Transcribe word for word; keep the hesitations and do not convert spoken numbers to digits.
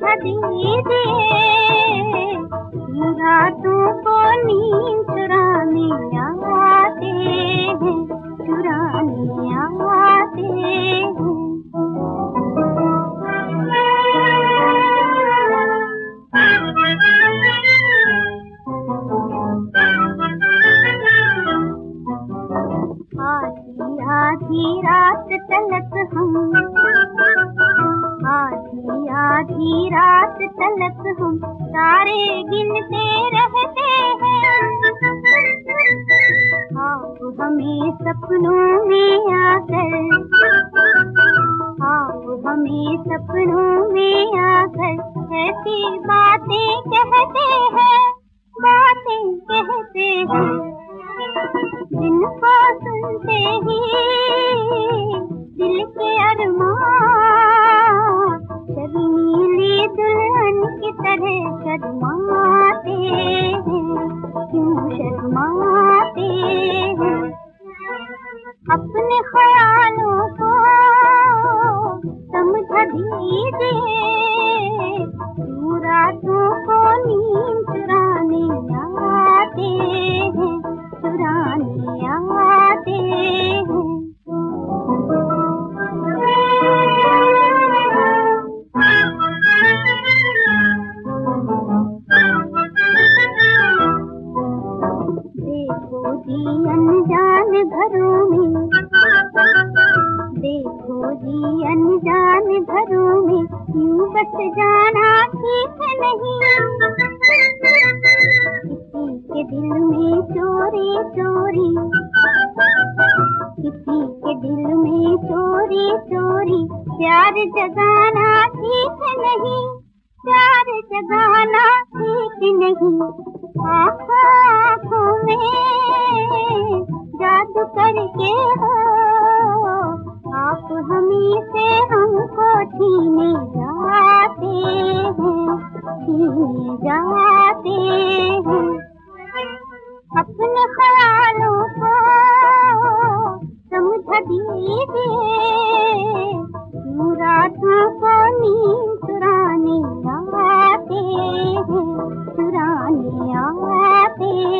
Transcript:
समझा दीजिए, रातों को नींद चुराने आते हैं, चुराने आते हैं। आधी आधी रात तलक हम, आधी आधी रात तलक हम तारे गिनते रहते हैं। आप हमें सपनों में आकर, आप हमें सपनों में आकर ऐसी बातें कहते हैं, बातें कहते हैं जिनको सुनते ही दिल के अरमान शर्मीली दुल्हन की तरह शर्माते हैं, क्यों शर्माते हैं। अपने ख्यालों को समझा दीजिए, क्यों रातों को नींद चुराने आते हैं, चुराने आते हैं। देखो जी अनजान घरों में, देखो जी अनजान घरों में यूं बस जाना ठीक नहीं। किसी के दिल में चोरी चोरी, किसी के दिल में चोरी चोरी प्यार जगाना ठीक नहीं, प्यार जगाना ठीक नहीं। आँखों आँखों में जादू करके हो आप हमी से हमको छीने जाते हैं, छीने जाते हैं। अपने ख्यालों को समझा दीजिए, रातों को नींद चुराने आते हैं, चुराने आते